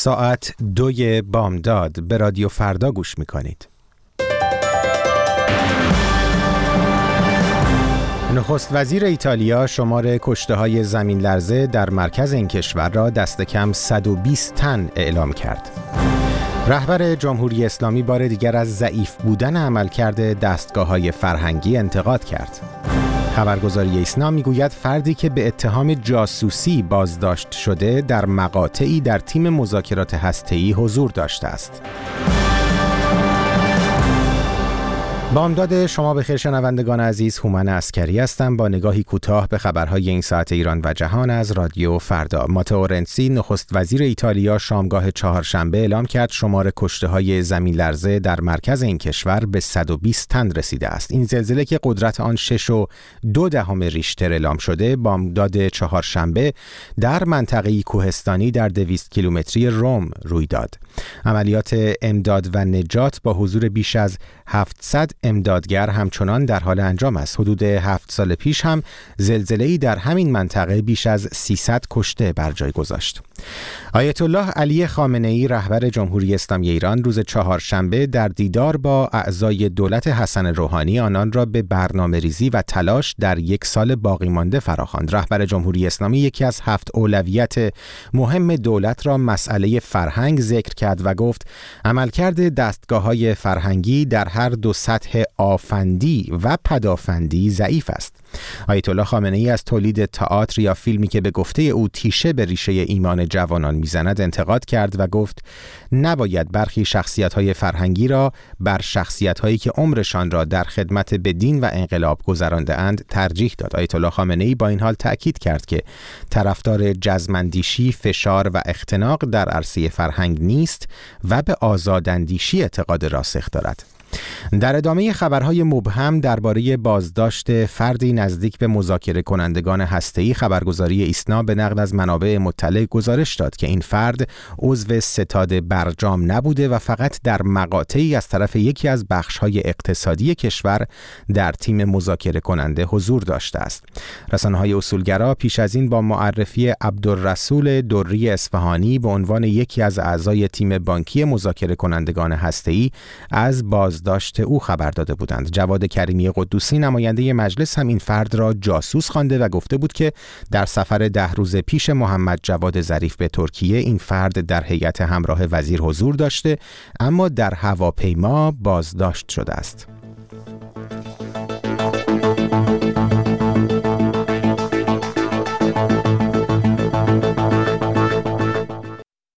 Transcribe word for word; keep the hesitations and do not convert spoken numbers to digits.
ساعت دوی بامداد به رادیو فردا گوش میکنید. نخست وزیر ایتالیا شمار کشته‌های زمین لرزه در مرکز این کشور را دست کم صد و بیست تن اعلام کرد. رهبر جمهوری اسلامی بار دیگر از ضعیف بودن عملکرد دستگاه‌های فرهنگی انتقاد کرد. خبرگزاری ایسنا میگوید فردی که به اتهام جاسوسی بازداشت شده در مقاطعی در تیم مذاکرات هسته‌ای حضور داشته است. بامداد شما بخیر شنوندگان عزیز، هومن عسکری هستم با نگاهی کوتاه به خبرهای این ساعت ایران و جهان از رادیو فردا. ماتئو رنسی نخست وزیر ایتالیا شامگاه چهارشنبه اعلام کرد شمار کشته‌های زمین لرزه در مرکز این کشور به صد و بیست تن رسیده است. این زلزله که قدرت آن شش و دو دهم ریشتر اعلام شده بامداد چهارشنبه در منطقه‌ای کوهستانی در دویست کیلومتری روم روی داد. عملیات امداد و نجات با حضور بیش از هفتصد امدادگر همچنان در حال انجام است. حدود هفت سال پیش هم زلزله‌ای در همین منطقه بیش از سیصد کشته بر جای گذاشت. آیت الله علی خامنه‌ای رهبر جمهوری اسلامی ایران روز چهارشنبه در دیدار با اعضای دولت حسن روحانی آنان را به برنامه‌ریزی و تلاش در یک سال باقی مانده فراخواند. رهبر جمهوری اسلامی یکی از هفت اولویت مهم دولت را مسئله فرهنگ ذکر کرد و گفت عملکرد دستگاه‌های فرهنگی در هر دو سطح آفندی و پدافندی ضعیف است. آیت الله خامنه‌ای از تولید تئاتر یا فیلمی که به گفته او تیشه به ریشه ایمان جوانان میزند انتقاد کرد و گفت نباید برخی شخصیت‌های فرهنگی را بر شخصیت‌هایی که عمرشان را در خدمت به دین و انقلاب گذرانده‌اند ترجیح داد. آیت الله خامنه‌ای با این حال تأکید کرد که طرفدار جزم‌اندیشی، فشار و اختناق در عرصه فرهنگ نیست و به آزاداندیشی اعتقاد راسخ دارد. در ادامه خبرهای مبهم درباره بازداشت فردی نزدیک به مذاکره کنندگان هسته‌ای، خبرگزاری ایسنا به نقل از منابع مطلع گزارش داد که این فرد عضو ستاد برجام نبوده و فقط در مقاطعی از طرف یکی از بخش‌های اقتصادی کشور در تیم مذاکره کننده حضور داشته است. رسانه‌های اصولگرا پیش از این با معرفی عبدالرسول دری اصفهانی به عنوان یکی از اعضای تیم بانکی مذاکره کنندگان هسته‌ای از بازداشت او خبر داده بودند. جواد کریمی قدوسی نماینده مجلس هم این فرد را جاسوس خوانده و گفته بود که در سفر ده روز پیش محمد جواد ظریف به ترکیه این فرد در هیئت همراه وزیر حضور داشته اما در هواپیما بازداشت شده است.